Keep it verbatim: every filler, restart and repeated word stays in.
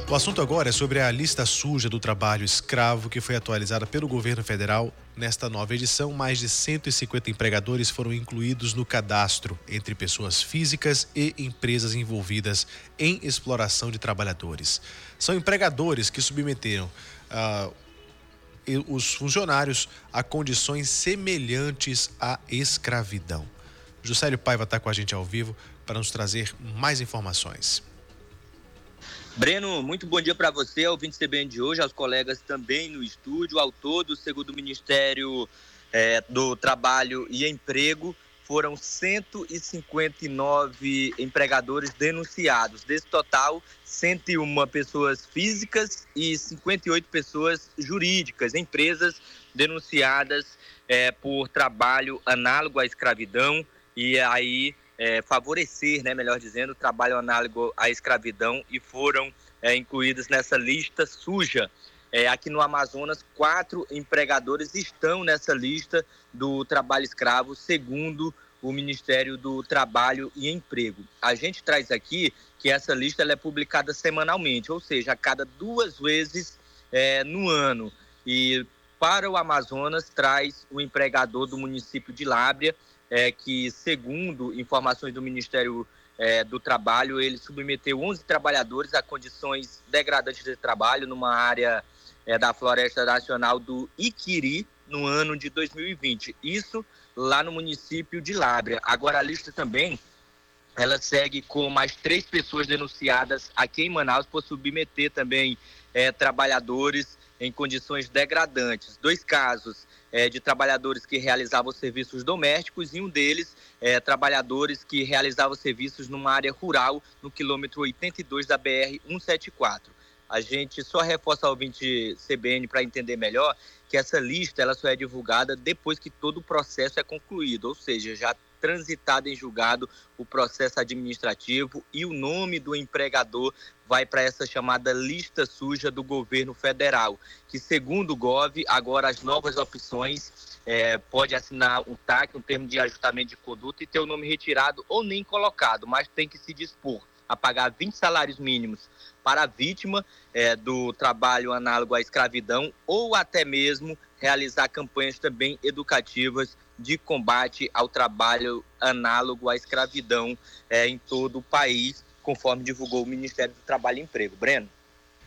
O assunto agora é sobre a lista suja do trabalho escravo que foi atualizada pelo governo federal. Nesta nova edição, mais de cento e cinquenta empregadores foram incluídos no cadastro, entre pessoas físicas e empresas envolvidas em exploração de trabalhadores. São empregadores que submeteram uh, os funcionários a condições semelhantes à escravidão. Juscelio Paiva está com a gente ao vivo para nos trazer mais informações. Breno, muito bom dia para você, ouvinte C B N de hoje, aos colegas também no estúdio. Ao todo, segundo o Ministério é, do Trabalho e Emprego, foram cento e cinquenta e nove empregadores denunciados. Desse total, cento e uma pessoas físicas e cinquenta e oito pessoas jurídicas, empresas denunciadas é, por trabalho análogo à escravidão e aí é, favorecer, né, melhor dizendo, o trabalho análogo à escravidão e foram é, incluídos nessa lista suja. É, aqui no Amazonas, quatro empregadores estão nessa lista do trabalho escravo, segundo o Ministério do Trabalho e Emprego. A gente traz aqui que essa lista ela é publicada semanalmente, ou seja, a cada duas vezes é, no ano. E para o Amazonas, traz o empregador do município de Lábrea, é, que, segundo informações do Ministério é, do Trabalho, ele submeteu onze trabalhadores a condições degradantes de trabalho numa área é, da Floresta Nacional do Iquiri, no ano de dois mil e vinte. Isso lá no município de Lábrea. Agora, a lista também, ela segue com mais três pessoas denunciadas aqui em Manaus por submeter também é, trabalhadores em condições degradantes. Dois casos é, de trabalhadores que realizavam serviços domésticos e um deles é, trabalhadores que realizavam serviços numa área rural no quilômetro oitenta e dois da B R cento e setenta e quatro. A gente só reforça ao ouvinte C B N para entender melhor que essa lista ela só é divulgada depois que todo o processo é concluído, ou seja, já transitado em julgado o processo administrativo e o nome do empregador vai para essa chamada lista suja do governo federal, que segundo o Gov, agora as novas opções é, pode assinar um T A C, um termo de ajustamento de conduta e ter o nome retirado ou nem colocado, mas tem que se dispor a pagar vinte salários mínimos para a vítima é, do trabalho análogo à escravidão ou até mesmo realizar campanhas também educativas de combate ao trabalho análogo à escravidão é, em todo o país, conforme divulgou o Ministério do Trabalho e Emprego. Breno?